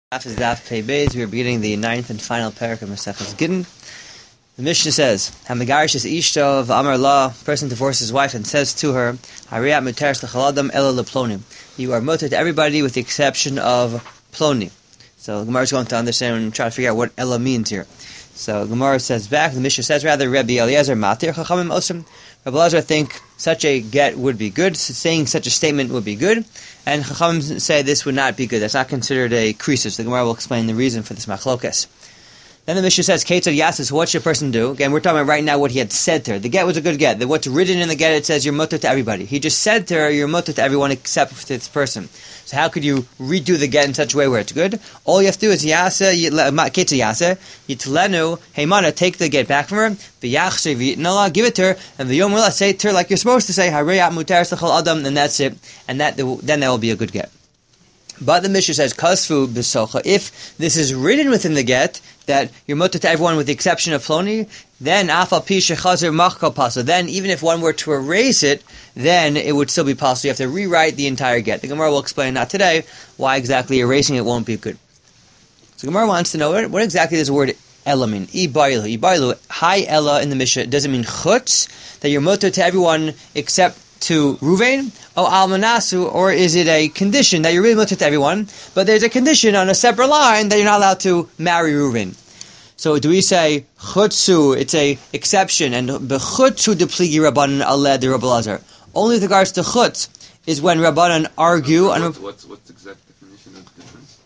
After Daf Pei Beis, we are beginning the ninth and final parak of Maseches Gittin. The Mishnah says, "Hamigarish is ishto of Amar La." Person divorces his wife and says to her, "Hariyat muteres lechaladam ela leplonim." You are muter to everybody with the exception of ploni. So the Gemara is going to understand and try to figure out what ela means here. So the Gemara says back. The Mishnah says rather, Rabbi Eliezer matir chachamim osrim. Rabbi Eliezer think such a get would be good. Saying such a statement would be good. And Chachamim say this would not be good. That's not considered a krisus. The Gemara will explain the reason for this machlokes. Then the Mishnah says, Ketzad Yasis, what should a person do? Again, we're talking about right now what he had said to her. The get was a good get. What's written in the get, it says you're mutter to everybody. He just said to her, you're mutter to everyone except for this person. So how could you redo the get in such a way where it's good? All you have to do is Ketzad Yaseh, Yitlenu, Heimana, take the get back from her, V'yachshe v'yitnala, give it to her, and V'yom Mula, say it to her like you're supposed to say, Hariyat muteres l'chol adam, and that's it. And then that will be a good get. But the Mishnah says, Kasfu b'socha, if this is written within the get, that you're mutter to everyone with the exception of Ploni, then afal pi shechazer machkal pasul. Then even if one were to erase it, then it would still be possible. You have to rewrite the entire get. The Gemara will explain not today why exactly erasing it won't be good. So Gemara wants to know what exactly does the word ela mean? Ibailu. Hi ela in the Mishnah. Does it mean chutz, that you're mutter to everyone except to Ruvain? Almanasu, or is it a condition that you're really mutter to everyone, but there's a condition on a separate line that you're not allowed to marry Ruvain? So do we say chutzu, it's a exception, and bechutzu depligi Rabbanan aleh de Rabbi Elazar? Only with regards to chutz is when Rabbanan argue. What's the exact definition of the difference?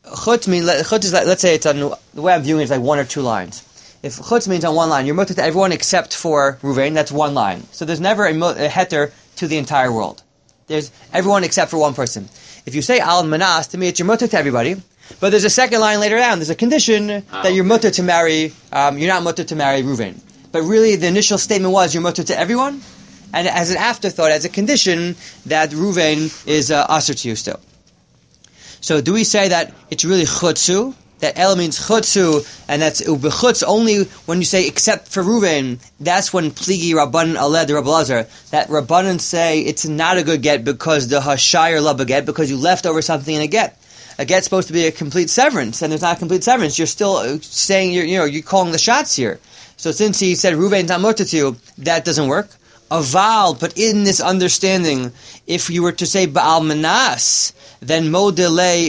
Chutz is like, let's say it's on the way I'm viewing it is like one or two lines. If chutz means on one line, you're mutter to everyone except for Ruvain, that's one line. So there's never a heter to the entire world. There's everyone except for one person. If you say al manas, to me it's you're mutter to everybody. But there's a second line later down. There's a condition that you're mutter to marry. You're not mutter to marry Ruvain. But really, the initial statement was you're mutter to everyone, and as an afterthought, as a condition that Ruvain is aser to you still. So do we say that it's really chutzu? That el means chutzu, and that's ubechutz only when you say except for Ruvain. That's when pligi Rabbanan aleh de Rabbi Elazar. That Rabbanan say it's not a good get because the hashayir la beget, because you left over something in a get. A get's supposed to be a complete severance, and there's not a complete severance. You're still saying you're calling the shots here. So since he said Ruvain's not mutter to you, that doesn't work. Aval, but in this understanding, if you were to say Ba'al Manas, then Modele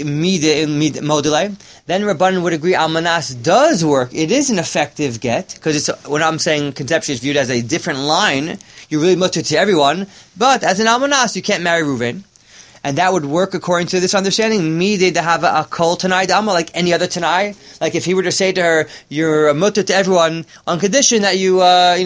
Modele, then Rabbanan would agree Al Manas does work. It is an effective get, because it's what I'm saying conceptually is viewed as a different line. You really mutter to everyone, but as an Al Manas, you can't marry Ruvain. And that would work according to this understanding. Me to have a kol tanai dama like any other tanai. Like if he were to say to her, "You're a mutter to everyone on condition that you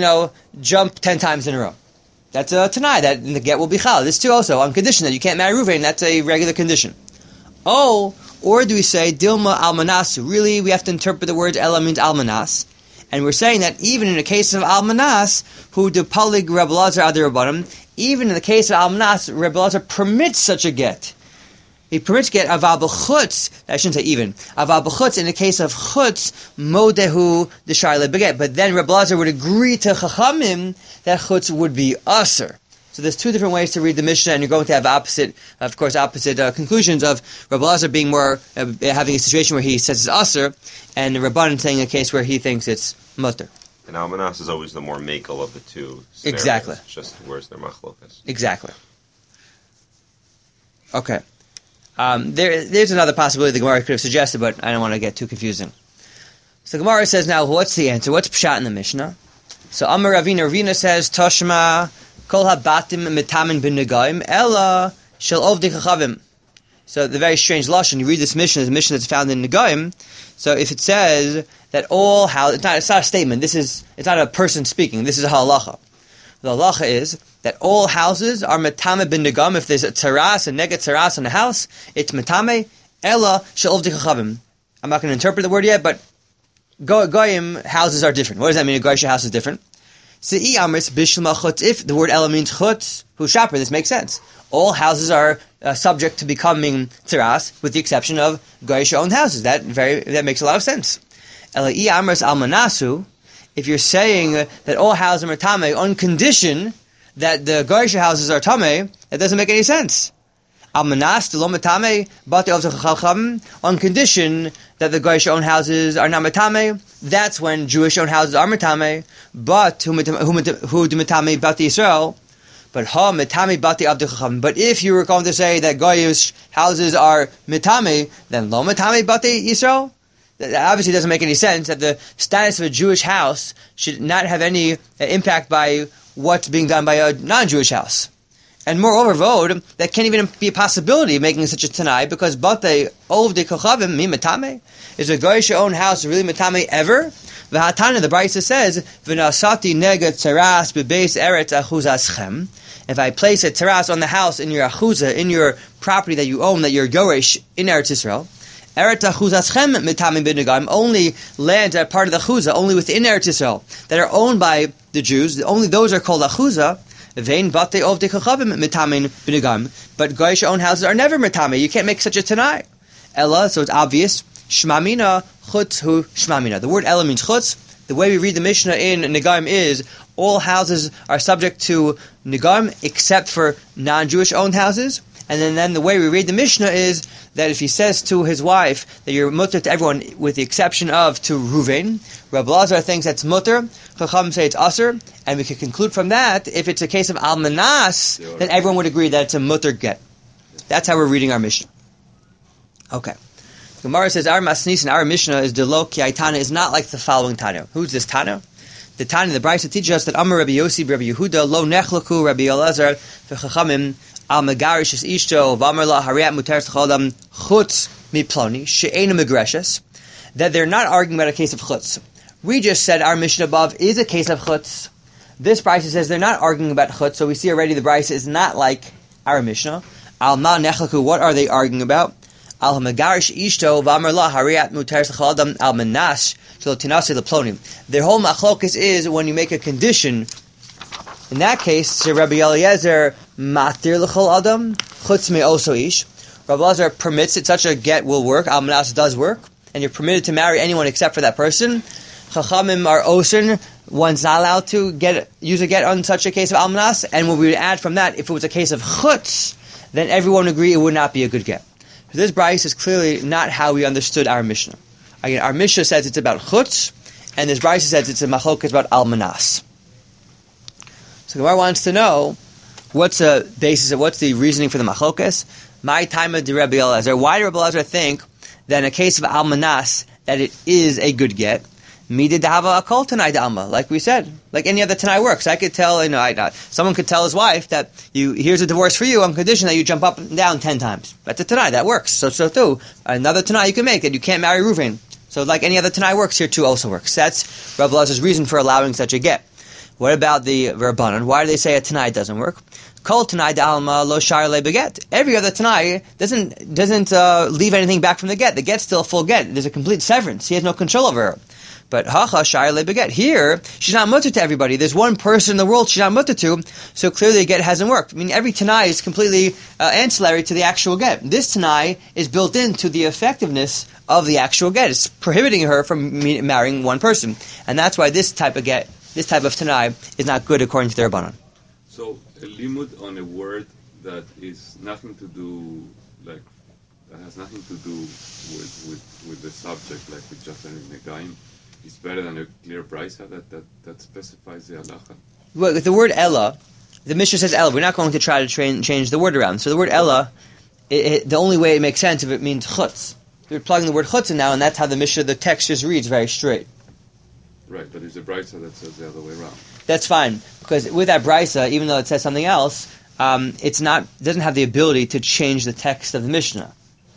jump 10 times in a row." That's a tanai that the get will be chal. This too also on condition that you can't marry Ruvain. That's a regular condition. Oh, or do we say dilma almanasu? Really, we have to interpret the word ela means almanas. And we're saying that even in the case of Almanas, who do palig Rabbi Elazar ad Rabbanim, even in the case of Almanas, Rabbi Elazar permits such a get. He permits get aval b'chutz. I shouldn't say even aval b'chutz. In the case of chutz, modehu d'sharle beget. But then Rabbi Elazar would agree to Chachamim that chutz would be aser. So there's two different ways to read the Mishnah, and you're going to have opposite conclusions of Rabbi Elazar being more having a situation where he says it's aser, and Rabbanan saying a case where he thinks it's mutter. And Almanas is always the more makel of the two scenarios. Exactly. It's just where's their machlokas. Exactly. Okay. There's another possibility the Gemara could have suggested, but I don't want to get too confusing. So the Gemara says now, what's the answer? What's pshat in the Mishnah? So Amar Ravina says, Toshma kol habatim mitamin bin negaim ella shel ovdei chachavim. So the very strange lashon. You read this Mishnah, the Mishnah that's found in Negaim. So if it says that all houses, it's not a statement. It's not a person speaking. This is a halacha. The halacha is that all houses are metame bin negaim. If there's a teras, a neget teras on a house, it's metame ella shel ovdei chachavim. I'm not going to interpret the word yet, but goyim houses are different. What does that mean? A goyish house is different. If the word ela means chutz, who's shaper, this makes sense. All houses are subject to becoming tzeras, with the exception of goyish-owned houses. That makes a lot of sense. If you're saying that all houses are tamei on condition that the goyish houses are tamei, that doesn't make any sense. Almanas lo metame bati of chacham, on condition that the Goyish owned houses are not metame. That's when Jewish owned houses are metame. But who metame bati Yisrael? But ha metame bati avdei chacham. But if you were going to say that Goyish houses are metame, then lo metame bati Yisrael. That obviously doesn't make any sense. That the status of a Jewish house should not have any impact by what's being done by a non-Jewish house. And moreover, Vod, that can't even be a possibility of making such a Tanai, because Batei Ovdei Kochavim Mi Metame. Is a Goyish owned house really Metame ever? V'hatana, the Brisa says, V'nasati nega teras bebeis eretz achuzaschem. If I place a terrace on the house in your achuza, in your property that you own, that you're Goyish in Eretz Yisrael, Eretz achuzaschem Metame b'negaim, only lands that are part of the achuza, only within Eretz Yisrael, that are owned by the Jews, only those are called achuza. But Goyish owned houses are never metame. You can't make such a tanai. Ella, so it's obvious. Shmamina chutz hu shmamina. The word Ella means chutz. The way we read the Mishnah in Negaim is all houses are subject to Negaim except for non-Jewish owned houses. And then the way we read the Mishnah is that if he says to his wife that you're mutter to everyone with the exception of to Ruvain, Rabbi Lazar thinks that's mutter, Chacham say it's aser, and we can conclude from that, if it's a case of almanas, then everyone would agree that it's a mutter get. That's how we're reading our Mishnah. Okay. Gemara says our Masnis and our Mishnah is Delo Ki Tana is not like the following Tana. Who's this Tana? The Tana, the Brisa teaches us that Amar Rabbi Yossi, Rabbi Yehuda, Lo Nechlaku, Rabbi Elazar, V'Chachamim, Al Megarish is Ishto, V'Amar La Hariyat Muteres L'Chodam, Chutz Miploni, She'ena Megreshes, that they're not arguing about a case of chutz. We just said our Mishnah above is a case of chutz. This Brisa says they're not arguing about chutz, so we see already the Brisa is not like our Mishnah. Al Ma Nechlaku, what are they arguing about? Al Megarish Ishto, V'Amar La Hariyat Muteres L'Chodam, Al Menash, Shelo Tinase L'Ploni. Their whole machlokas is when you make a condition. In that case, Rabbi Eliezer matir l'chol adam chutz me also ish. Rabbi Eliezer permits it; such a get will work. Almanas does work, and you're permitted to marry anyone except for that person. Chachamim are osen; one's not allowed to use a get on such a case of almanas. And what we would add from that, if it was a case of chutz, then everyone would agree it would not be a good get. So this brayos is clearly not how we understood our Mishnah. Again, our Mishnah says it's about chutz, and this brayos says it's a machlokas about almanas. So Gemara wants to know what's the reasoning for the machlokas. My time of Rabbi Elazar. Why did Rabbi Elazar think that in a case of almanas that it is a good get? Midid hava akol tanai d'alma, like we said, like any other tanai works. I could tell, someone could tell his wife that here's a divorce for you on condition that you jump up and down 10 times. That's a tanai that works. So too, another tanai you can make that you can't marry Reuven. So like any other tanai works, here too also works. That's Rabbi Elazar's reason for allowing such a get. What about the Rabbanan? Why do they say a Tanai doesn't work? Kol Tanai d'alma lo shar le beget. Every other Tanai doesn't leave anything back from the get. The get's still a full get. There's a complete severance. He has no control over her. But hacha shar le beget. Here, she's not mutter to everybody. There's one person in the world she's not mutter to, so clearly the get hasn't worked. I mean, every Tanai is completely ancillary to the actual get. This Tanai is built into the effectiveness of the actual get. It's prohibiting her from marrying one person. And that's why this type of Tanai is not good according to their Rabbanan. So a limud on a word that is nothing to do, that has nothing to do with the subject, like with just a negaim, is better than a clear brisa that specifies the halacha. Well, with the word Ella, the Mishnah says Ella. We're not going to try to change the word around. So the word Ella, the only way it makes sense if it means chutz. We're plugging the word chutz in now, and that's how the Mishnah, the text just reads very straight. Right, but there's a brisa that says the other way around. That's fine, because with that brisa, even though it says something else, doesn't have the ability to change the text of the Mishnah.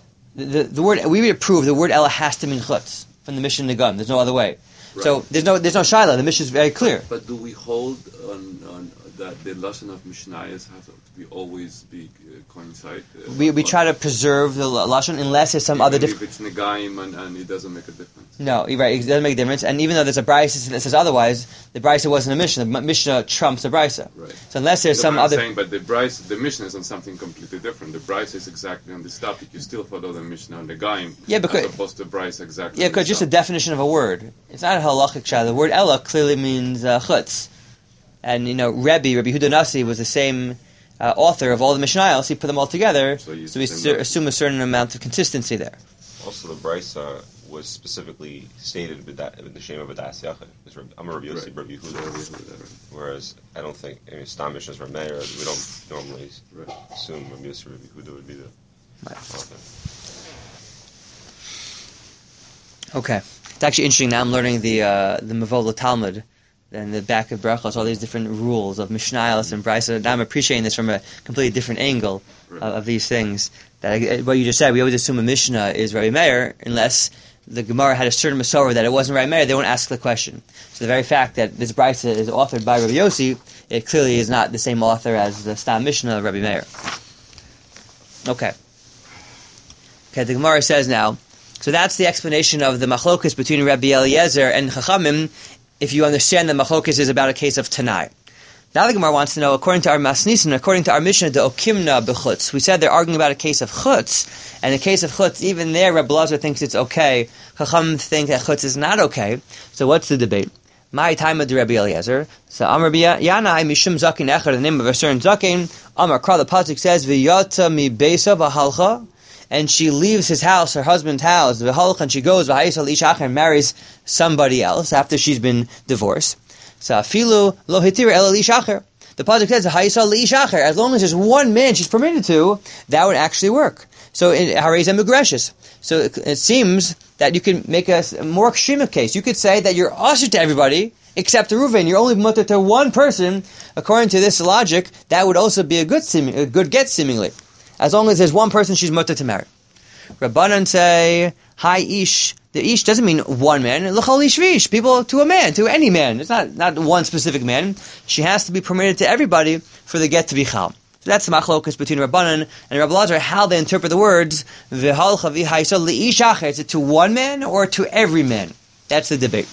The word we would approve the word Ella has to mean chutz from the Mishnah Negam. There's no other way. Right. So there's no shaila. The Mishnah is very clear. But do we hold on that the lashon of Mishnayos has to always be coincide? We try to preserve the lashon unless there's some other difference. If it's negaim and it doesn't make a difference. No, you're right. It doesn't make a difference. And even though there's a brisa that says otherwise, the brisa wasn't a Mishnah. The Mishnah trumps the brisa. Right. So unless there's some other. Saying, but the Mishnah is on something completely different. The brisa is exactly on this topic. You still follow the Mishnah on the negaim. Yeah, because as opposed to brisa exactly. Yeah, because just a definition of a word. It's not a halachic shah. The word Ella clearly means chutz. And Rabbi Huda Nasi was the same author of all the Mishnayos, he put them all together, So you so we assume assume a certain amount of consistency there. Also, the Brisa was specifically stated with the Shema B'das Yachid. I'm a Rabbi Yossi, Rabbi Yehuda. Whereas I don't think Stam Mishnahs Rabbi Meir. We don't normally assume Rabbi Yossi, Rabbi Yehuda would be the author. Okay, it's actually interesting. Now I'm learning the Mavola Talmud and the back of Brachos, all these different rules of Mishnayos and Brisa. Now I'm appreciating this from a completely different angle of these things. That what you just said, we always assume a Mishnah is Rabbi Meir unless the Gemara had a certain Masorah that it wasn't Rabbi Meir. They won't ask the question. So the very fact that this Brisa is authored by Rabbi Yossi, it clearly is not the same author as the Stam Mishnah of Rabbi Meir. Okay, the Gemara says now. So that's the explanation of the machlokus between Rabbi Eliezer and Chachamim, if you understand that machlokus is about a case of Tanai. Now the Gemara wants to know, according to our Masnisin, according to our Mishnah, the Okimna b'chutz. We said they're arguing about a case of chutz, and the case of chutz, even there, Rabbi Eliezer thinks it's okay. Chachamim think that chutz is not okay. So what's the debate? My time of the Rabbi Eliezer. So Amar Yanai Mishum Zakin Echad, the name of a certain Zakin. Amar Kra, the pasuk says, V'yata mi beisa v'halcha. And she leaves his house, her husband's house, and she goes and marries somebody else after she's been divorced. So afilu lo hitira el lishacher. The pasuk says as long as there's one man she's permitted to, that would actually work. So in harezem mugreshes. So it seems that you can make a more extreme case. You could say that you're usher to everybody except to Reuven. You're only mutter to one person. According to this logic, that would also be a good get seemingly. As long as there's one person she's mutter to marry. Rabbanan say, Hi ish. The ish doesn't mean one man. L'chol ish v'ish. People to a man, to any man. It's not one specific man. She has to be permitted to everybody for the get to be chal. So that's the machlokus between Rabbanan and Rabbi Eliezer, how they interpret the words, v'halcha v'haisa li'ish acher. Is it to one man or to every man? That's the debate.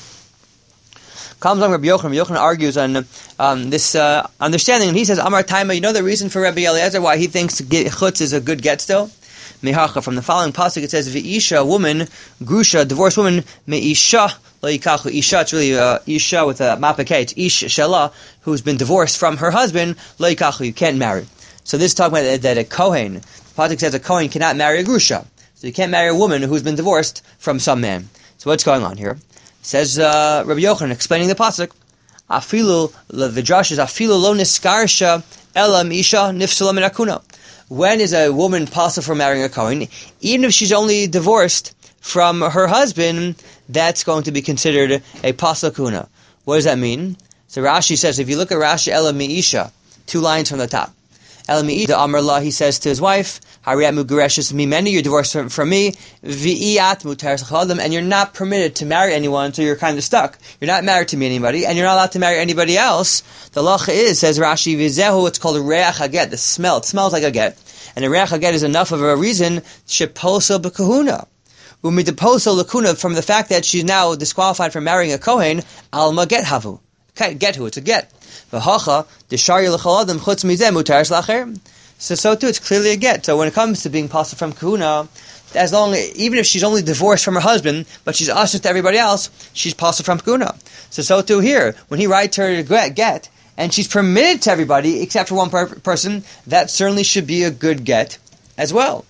Comes on Rabbi Yochanan. Rabbi Yochanan argues on this understanding, and he says, Amar Taima, you know the reason for Rabbi Eliezer why he thinks chutz is a good get still? Mehacha, from the following pasuk it says, V'isha, woman, grusha, divorced woman, me'isha, lo yikachu, isha, it's really isha with a mapakeh, it's ish shelah, who's been divorced from her husband, lo yikachu, you can't marry. So this is talking about that a kohen, the pasuk says a kohen cannot marry a grusha. So you can't marry a woman who's been divorced from some man. So what's going on here? Says Rabbi Yochanan, explaining the pasuk, afilu, the drash is afilu lo niskarsha, elam isha nifsula min akuna. When is a woman possible for marrying a kohen? Even if she's only divorced from her husband, that's going to be considered a pasakuna. What does that mean? So Rashi says, if you look at Rashi, Ela Mi'isha, 2 lines from the top. Ela Mi'isha, Amar he says to his wife, Hariyat Mugureshes Mimeni, you're divorced from me, V'iyat Mutaris Chadam, and you're not permitted to marry anyone, so you're kind of stuck. You're not married to me anybody, and you're not allowed to marry anybody else. The lacha is, says Rashi, V'zehu, it's called a Reach Haget, the smell, it smells like a get. And a Reach Haget is enough of a reason, Sheposo B'kahuna. Umideposo Lakuna, from the fact that she's now disqualified from marrying a Kohen, Alma Get Havu. Get who? It's a get. V'hacha, Deshari L'chaladam Chutz Mizeh Mutaris Lacher. So too, it's clearly a get. So when it comes to being possible from kahuna, even if she's only divorced from her husband, but she's usher to everybody else, she's possible from kahuna. So too here, when he writes her get, and she's permitted to everybody except for one person, that certainly should be a good get as well.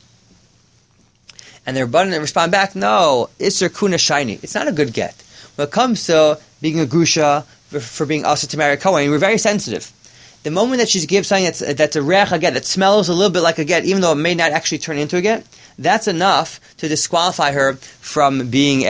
And the Rabbanan respond back, no, it's her kuna shiny. It's not a good get. When it comes to being a grusha, for being usher to marry a kohen, we're very sensitive. The moment that she gives something that's a reach a get, that smells a little bit like a get, even though it may not actually turn into a get, that's enough to disqualify her from being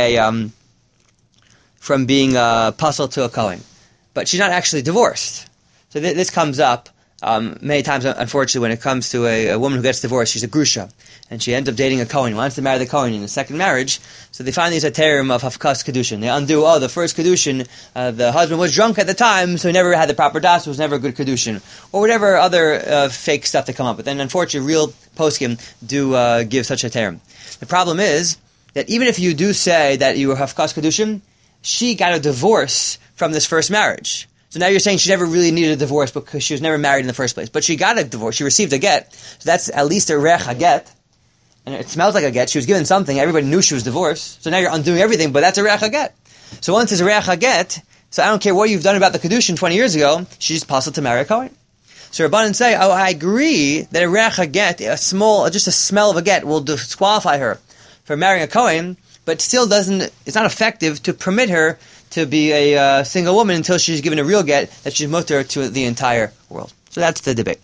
puzzle to a kohen. But she's not actually divorced. So this comes up many times, unfortunately, when it comes to a woman who gets divorced. She's a grusha, and she ends up dating a kohen, wants to marry the kohen in a second marriage. So they find these a term of hafkas kedushin. They undo, the first kedushin, the husband was drunk at the time, so he never had the proper das, was never a good kedushin, or whatever other fake stuff to come up with. And unfortunately, real poskim do give such a term. The problem is that even if you do say that you were hafkas kedushin, she got a divorce from this first marriage. So now you're saying she never really needed a divorce because she was never married in the first place. But she got a divorce. She received a get. So that's at least a reach a get. And it smells like a get. She was given something. Everybody knew she was divorced. So now you're undoing everything, but that's a reach a get. So once it's a reach a get, so I don't care what you've done about the kedushin 20 years ago, she's possible to marry a kohen. So Rabbanan say, oh, I agree that a reach a get, just a smell of a get, will disqualify her from marrying a Kohen, but still it's not effective to permit her to be a single woman until she's given a real get that she's mutter to the entire world. So that's the debate.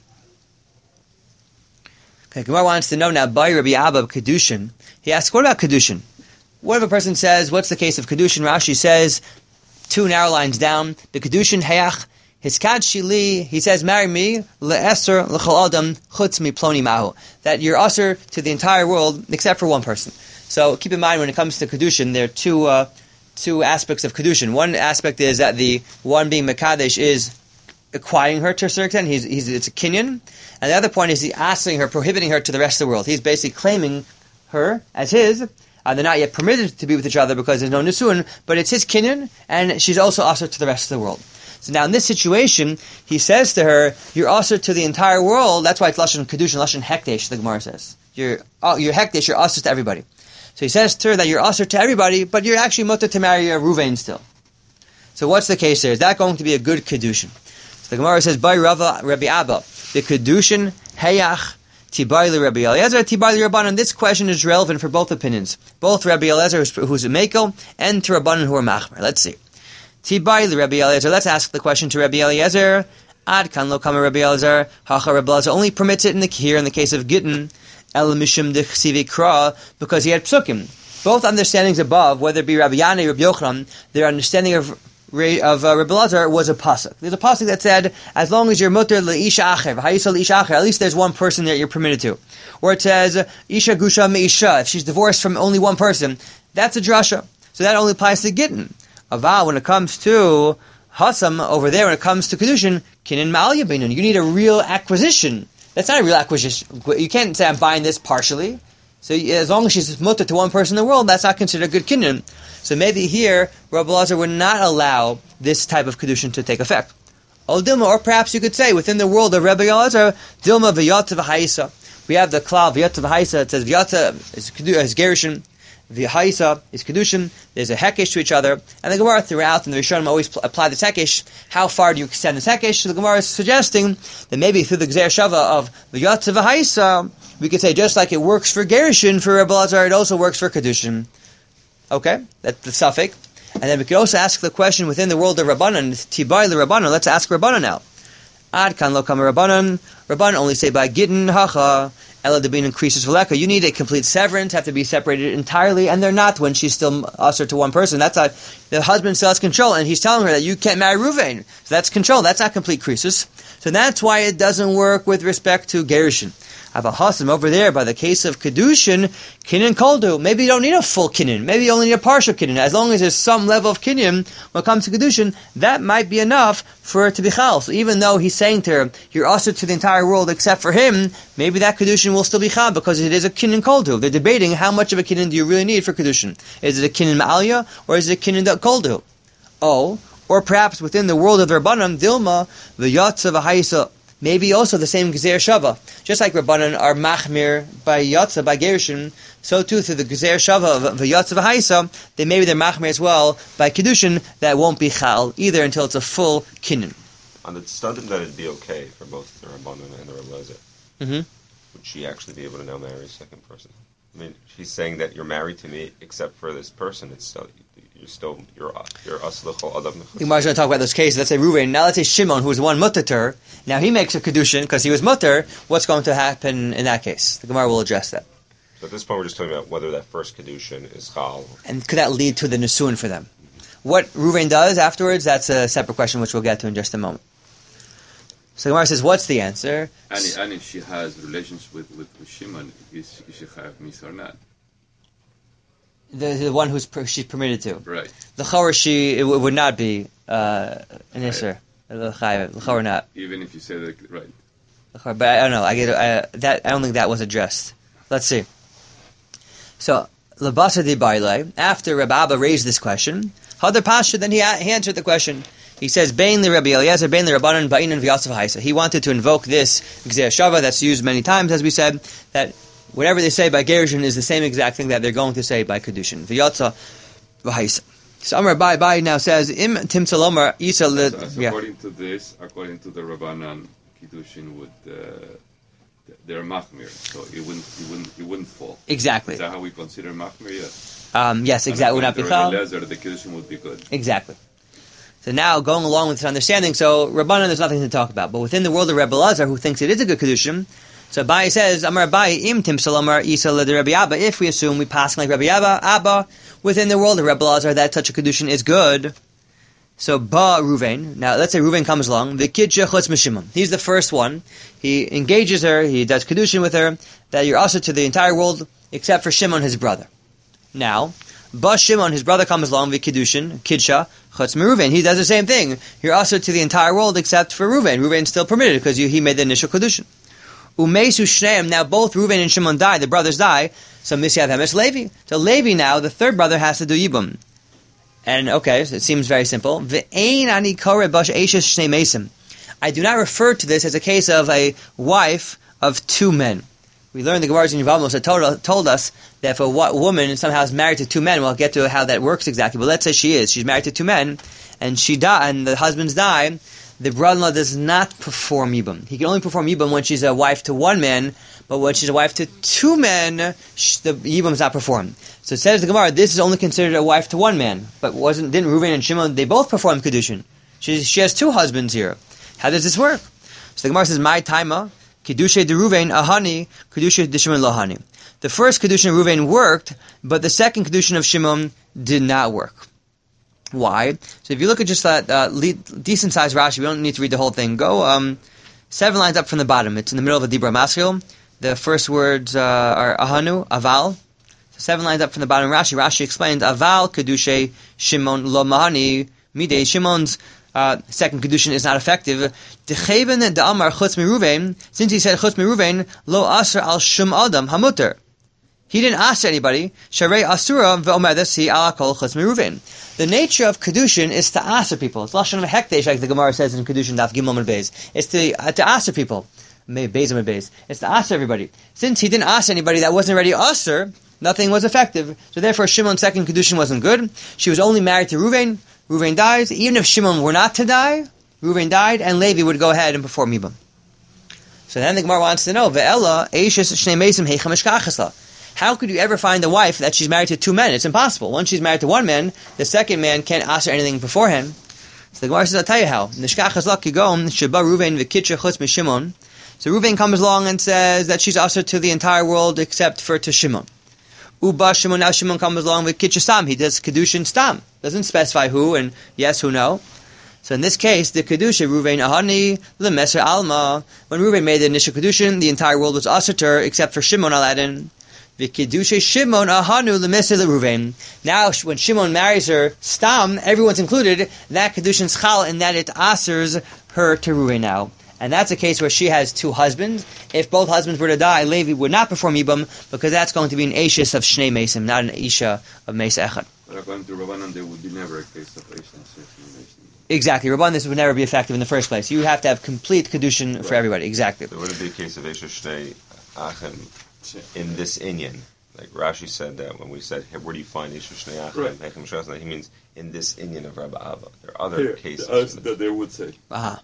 Okay, Gemara wants to know now, by Rabbi Abba Kedushin. He asks, what about Kedushin? What if a person says, what's the case of Kedushin? Rashi says, 2 narrow lines down, the Kedushin Hayach, Hiskad Shili, he says, marry me, le'eser l'chol adam chutz mi ploni mahu. That you're usher to the entire world except for one person. So keep in mind when it comes to Kedushin, there are two aspects of Kedushin. One aspect is that the one being Mekadesh is acquiring her to a certain extent. It's a kinyan. And the other point is he's asking her, prohibiting her to the rest of the world. He's basically claiming her as his. They're not yet permitted to be with each other because there's no Nisun, but it's his kinyan, and she's also usher to the rest of the world. So now in this situation, he says to her, you're usher to the entire world. That's why it's Lashon Kedushin, Lashon Hekdesh, the Gemara says. You're Hekdesh, you're usher to everybody. So he says to her that you're usher to everybody, but you're actually mutter to marry a Ruvain still. So what's the case there? Is that going to be a good Kedushin? So the Gemara says, by Rabbi Abba, the Kedushin, Hayach, Tibai li Rabbi Eliezer, Tibai li Rabbanan. This question is relevant for both opinions. Both Rabbi Eliezer, who's a Meko, and to Rabbanan, who are Machmer. Let's see. Tibai li Rabbi Eliezer. Let's ask the question to Rabbi Eliezer. Ad kan lo kama Rabbi Eliezer. Hacha Rabbi Eliezer only permits it in the case of Gittin, El Mishim de Chsivi Kra, because he had Psukim. Both understandings above, whether it be Rabbi Yanai or Rabbi Yochanan, their understanding of Rabbi Elazar was a pasuk. There's a pasuk that said, as long as you're mutter leisha acher, v'hayisol leisha acher, at least there's one person that you're permitted to. Or it says, isha gusha meisha, if she's divorced from only one person, that's a drasha. So that only applies to Gittin. Aval, when it comes to Hasam, over there, when it comes to Kedushin, kinin ma'al yabinun, you need a real acquisition. That's not a real acquisition. You can't say, I'm buying this partially. So as long as she's mutter to one person in the world, that's not considered a good kinyan. So maybe here, Rabbi Elazar would not allow this type of kedushin to take effect. Or perhaps you could say, within the world of Rabbi Elazar, Dilma v'yata v'haisa. We have the klal v'yata v'haisa. It says v'yata is gerushin, v'haisa is kedushin. There's a hekesh to each other. And the Gemara throughout, and the Rishonim always apply this hekesh. How far do you extend this hekesh? So the Gemara is suggesting that maybe through the gzer shava of v'yata v'haisa, we could say just like it works for gerushin, for Rabbi Elazar, it also works for kedushin. Okay, that's the suffix. And then we could also ask the question within the world of Rabbanan, Tibai le Rabbanan, let's ask Rabbanan now. Ad kan lo kama Rabbanan, Rabbanan only say by Gittin hacha, Ela debin increases v'leka. You need a complete severance, have to be separated entirely, and they're not when she's still usher to one person. That's how the husband still has control, and he's telling her that you can't marry Ruvain. So that's control, that's not complete krisus. So that's why it doesn't work with respect to Gerushin. Abba Hasim over there, by the case of Kedushin, Kinyan Koldu. Maybe you don't need a full Kinyan. Maybe you only need a partial Kinyan. As long as there's some level of Kinyan, when it comes to Kedushin, that might be enough for it to be Chal. So even though he's saying to her, you're usher to the entire world except for him, maybe that Kedushin will still be Chal because it is a Kinyan Koldu. They're debating how much of a Kinyan do you really need for Kedushin. Is it a Kinyan Ma'alya or is it a Kinyan Koldu? Oh, or perhaps within the world of the Rabbanan, Dilma, v'yatza v'haisa, maybe also the same Gezer Shava. Just like Rabbanan are Machmir by Yatza, by Gerushin, so too through the Gezer Shava of Yatza v'haisa, they're Machmir as well by Kedushin, that won't be Chal either until it's a full Kinyan. On the studim that it'd be okay for both the Rabbanan and the Rabbi Elazar, would she actually be able to now marry a second person? I mean, she's saying that you're married to me except for this person. It's still you're aslechol adam. You might as well talk about those cases. Let's say Ruvain. Now let's say Shimon, who was one mutter to her. Now he makes a kedushin because he was mutter. What's going to happen in that case? The Gemara will address that. So at this point, we're just talking about whether that first kedushin is chal, and could that lead to the nesuin for them? What Ruvain does afterwards, that's a separate question, which we'll get to in just a moment. So the Gemara says, what's the answer? And if she has relations with Shimon, is she chayav mis or not? The one she's permitted to. Right. The chawar, it would not be an isser. The chawar not. Even if you say that, right. But I don't know. I don't think that was addressed. Let's see. So Labasa di Bailei, after Rabbi Abba raised this question, Hadar Pasha, then he answered the question. He says, Bein li Rabbi Eliezer, bein li Rabbanan, ba'inan v'yatzav haisa. He wanted to invoke this Gzer Shava that's used many times, as we said, that whatever they say by Gerushin is the same exact thing that they're going to say by Kedushin. V'yatzav v'haisa. So Amar Bai now says, Im Tim Salomar Isa. According to this, according to the Rabbanan, kiddushin would they're machmir, so it wouldn't fall. Exactly. Is that how we consider machmir? Yes. Yes, exactly. Would not be chal. The kiddushin would be good. Exactly. So now, going along with this understanding, so Rabbanan, there's nothing to talk about. But within the world of Rebbe Elazar, who thinks it is a good Kedushin, so Abai says, Amar Abai, im timsal Amar Isa le Rabbi Abba, if we assume we pass like Rabbi Abba, within the world of Rebbe Elazar, that such a Kedushin is good. So, Ba Ruvain, now let's say Ruvain comes along, the kid Shechutz Mishimon. He's the first one. He engages her, he does Kedushin with her, that you're also to the entire world, except for Shimon, his brother. Now, Ba Shimon, his brother, comes along with Kiddushin, Kidsha, Chutz Meruvain. He does the same thing. You're also to the entire world except for Ruvain. Ruvain's still permitted because he made the initial Kiddushin. Umesu Shneim, now both Ruvain and Shimon die, the brothers die, so Misyav Hemes Levi. So Levi now, the third brother, has to do Yibum. And okay, so it seems very simple. Ve'ein ani kore bash eishes shnei mesim. I do not refer to this as a case of a wife of two men. We learned the Gemara in Yevamos that told us that if a woman somehow is married to two men, we'll get to how that works exactly. But let's say she's married to two men, and and the husbands die, the brother-in-law does not perform Yibum. He can only perform Yibum when she's a wife to one man, but when she's a wife to two men, the Yibum is not performed. So it says the Gemara, this is only considered a wife to one man, but didn't Reuven and Shimon, they both perform Kedushin. She has two husbands here. How does this work? So the Gemara says, my taima, Kedushay de Ruvain ahani, Kedushay de Shimon lohani. The first Kedushin of Ruvain worked, but the second Kedushin of Shimon did not work. Why? So if you look at just that decent-sized Rashi, we don't need to read the whole thing. Go 7 lines up from the bottom. It's in the middle of a Dibra Maschil. The first words are ahanu, aval. So 7 lines up from the bottom. Rashi explains, aval Kedushay Shimon lo mahani, midei Shimon's second Kedushin is not effective. Since he said Chutz Meruvain, lo aser al shum adam hamuter. He didn't ask anybody. Sharei asura ve'omedasi ala kol Chutz Meruvain. The nature of Kedushin is to aser people. It's lashon of hekdesh, like the Gemara says in Kedushin daf gimel and beis. It's to aser people. Beis and beis. It's to aser everybody. Since he didn't ask anybody that wasn't already aser, nothing was effective. So therefore Shimon's second Kedushin wasn't good. She was only married to Ruvain. Ruvain dies. Even if Shimon were not to die, Ruvain died, and Levi would go ahead and perform Yibum. So then the Gemara wants to know, Ve'ela, Eishes Shnei Mesim Heicha Mishkachasla. How could you ever find a wife that she's married to two men? It's impossible. Once she's married to one man, the second man can't ask her anything beforehand. So the Gemara says, I'll tell you how. Nishkachasla Kigom, Sheba Ruvain V'kitcha Chutz Mishimon. So Ruvain comes along and says that she's asked to the entire world except for to Shimon. Uba Shimon, now Shimon comes along with Kitcha Stam. He does Kedushin Stam. Doesn't specify who and yes, who no. So in this case, the Kedusha, Ruvain Ahani, Lemeser Alma. When Ruvain made the initial Kedushin, the entire world was Asatur except for Shimon Aladin. The Kedusha Shimon Ahanu Lemeser Ruvain. Now when Shimon marries her, Stam, everyone's included, that Kedushin's Chal, in that it asers her to Ruvain now. And that's a case where she has two husbands. If both husbands were to die, Levi would not perform Yibum, because that's going to be an Eishis of Shnei Mesim, not an Isha of Meis Echad. But according to Rabbanan, there would be never a case of Eishis of Shnei Mesim. Exactly. Rabbanan, this would never be effective in the first place. You have to have complete Kedushin for everybody. Exactly. There wouldn't be a case of Eishis Shnei Achim in this Inyan. Like Rashi said that when we said, hey, where do you find Eishis Shnei Achim? He means in this Inyan of Rabbi Abba. There are other cases that they would say. Aha.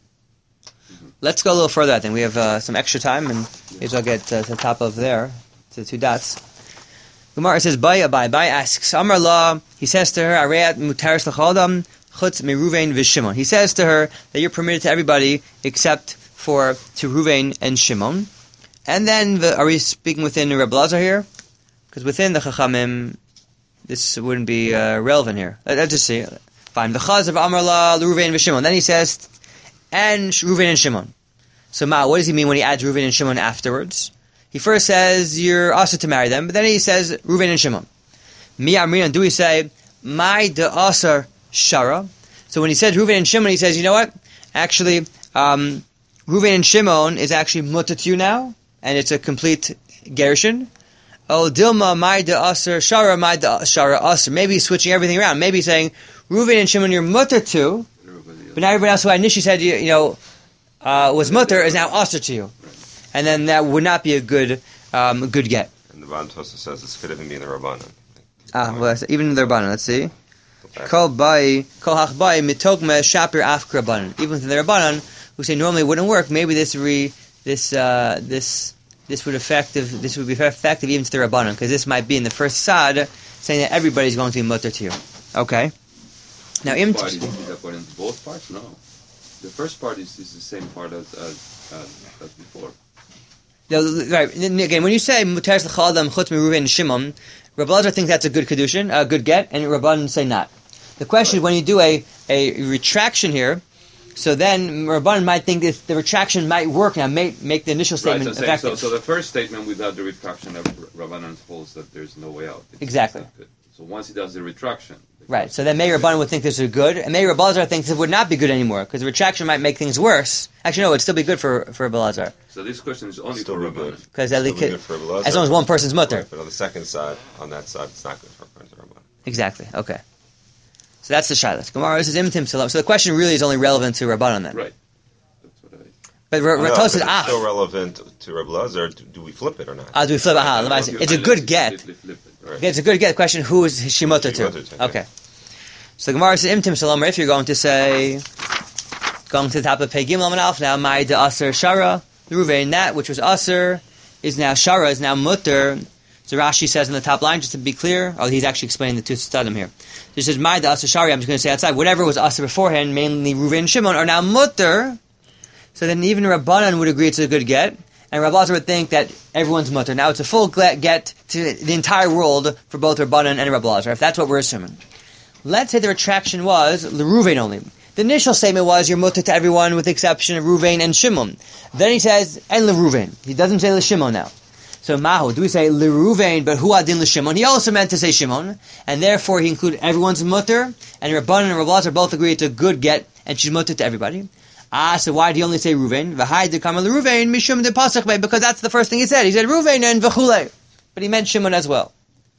Let's go a little further, I think. We have some extra time, and maybe I'll get to the top of there, to the 2 dots. Gemara says, Bai asks, Amar La, he says to her, Arayat mutaris l'chodam, chutz meruvain v'shimon. He says to her that you're permitted to everybody except to Ruvain and Shimon. And then, are we speaking within Rebbe Elazar here? Because within the Chachamim, this wouldn't be relevant here. Let's just see. Fine. V'chaz of Amar La, Ruvain v'shimon. Then he says, and Ruvain and Shimon. So what does he mean when he adds Ruvain and Shimon afterwards? He first says you're also to marry them, but then he says Ruvain and Shimon. Mi Amrinan, do we say my de asar shara? So when he says Ruvain and Shimon, he says, you know what? Actually, Ruvain and Shimon is actually mutter to you now, and it's a complete gerushin. Oh, Dilma, my de asar shara, my de shara asar. Maybe he's switching everything around. Maybe he's saying Ruvain and Shimon you're mutter to, but now everybody else who I initially said, was mutter is now asr to you. And then that would not be a good get. And the Ban Tosa says this could even be in the Rabbanan. Well, even in the Rabbanan, let's see. Kol hach bai mitogme shapir afk Rabbanan. Even within the Rabbanan, who say normally it wouldn't work, maybe this would be effective even to the Rabbanon, because this might be in the first sad saying that everybody's going to be mutter to you. Okay. Now, is according to both parts? No. The first part is the same part as before. Right. Again, when you say Muteres l'chadam chutz miReuven and Shimon, Rabbi Elazar thinks that's a good kedushin, a good get, and Rabbanan say not. The question is when you do a retraction here, so then Rabbanan might think that the retraction might work now, make the initial statement effective. So the first statement without the retraction, Rabbanan holds that there's no way out. Exactly. So once he does the retraction. Right, so then Meir Rabbanan would think this is good, and Meir Rabbi Elazar thinks it would not be good anymore, because the retraction might make things worse. Actually, no, it would still be good for Rabbi Elazar. So this question is only still for good. Because as long as one person's mutter. Right, but on the second side, on that side, it's not good for Rabbanan. Exactly, okay. So that's the Shilas. Gemara says Imtim Salam. So the question really is only relevant to Rabbanan then. Right. That's what But it's still relevant to Rabbi Elazar. Do we flip it or not? Do we flip it? It's a good get. Right. It's a good get. The question, who is Shimota to? Okay. So the Gemara says, Imtim Shalom, if you're going to say, going to the top of Pei Gimel Amud Aleph now, Mai de Aser Shara, Ruvain, that which was Aser, is now Shara, is now Mutter. So Rashi says in the top line, just to be clear, he's actually explaining the two Stadim here. He says, Mai de Aser Shari, I'm just going to say outside, whatever was Aser beforehand, mainly Ruvain and Shimon, are now Mutter. So then even Rabbanan would agree it's a good get, and Rabbi Elazar would think that everyone's Mutter. Now it's a full get to the entire world for both Rabbanan and Rabbi Elazar, if that's what we're assuming. Let's say the retraction was L'Ruvain only. The initial statement was you're mutter to everyone with the exception of Ruvain and Shimon. Then he says, and L'Ruvain. He doesn't say L'Shimon now. So Mahu, do we say L'Ruvain, but Hu Adin L'Shimon? He also meant to say Shimon, and therefore he included everyone's mutter, and Rabbanan and Rabbi Elazar both agree it's a good get, and she's mutter to everybody. So why did he only say Ruvain? V'hai dekama L'Ruvain, mishum de pasach bei, because that's the first thing he said. He said Ruvain and v'chulei. But he meant Shimon as well.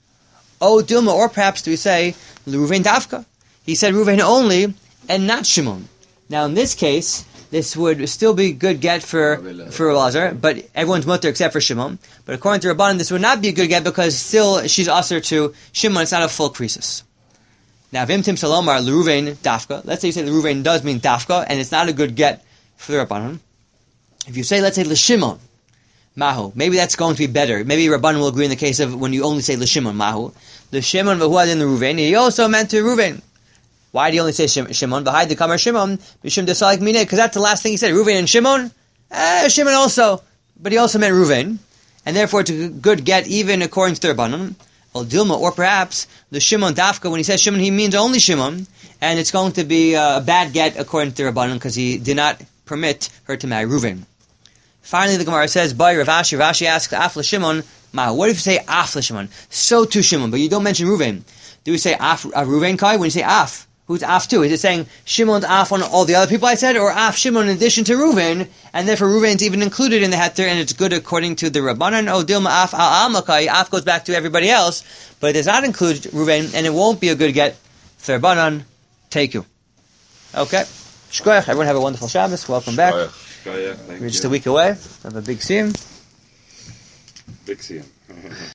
Oh, Dilma, or perhaps do we say L'Ruvain Davka? He said Ruvain only, and not Shimon. Now in this case, this would still be good get for Elazar, but everyone's mutter except for Shimon. But according to Rabbanan, this would not be a good get because still she's aser to Shimon, it's not a full krisis. Now, Vimtim Salomar, L'Ruvain Dafka, let's say you say L'Ruvain does mean Dafka, and it's not a good get for the Rabbanan. If you say, let's say L'Shimon, Mahu. Maybe that's going to be better. Maybe Rabbanan will agree in the case of when you only say L'Shimon, Mahu. L'Shimon v'hu adin L'Ruvain. He also meant to Ruvain. Why do you only say Shimon? B'hai dekamar Shimon, b'shim desalik mineh. Because that's the last thing he said. Ruvain and Shimon? Shimon also. But he also meant Ruvain. And therefore it's a good get even according to the Rabbanan. Well, Dilma, or perhaps the Shimon Dafka, when he says Shimon, he means only Shimon. And it's going to be a bad get according to the Rabbanan because he did not permit her to marry Ruvain. Finally, the Gemara says, by Rav Ashi, Rav Ashi asks, Af l'Shimon, Ma, what if you say Af l'Shimon? So to Shimon, but you don't mention Ruvain. Do we say Af Ruvain Kai? When you say Af, who's Af to? Is it saying Shimon's Af on all the other people I said, or Af Shimon in addition to Ruvain, and therefore Ruvain's even included in the heter, and it's good according to the Rabbanan? Oh, Dilma Af al Kai, Af goes back to everybody else, but it does not include Ruvain, and it won't be a good get for Rabbanan. Take you. Okay. Shkoyach, everyone have a wonderful Shabbos. Welcome back. We're just a week away. Have a big siyum. Big siyum.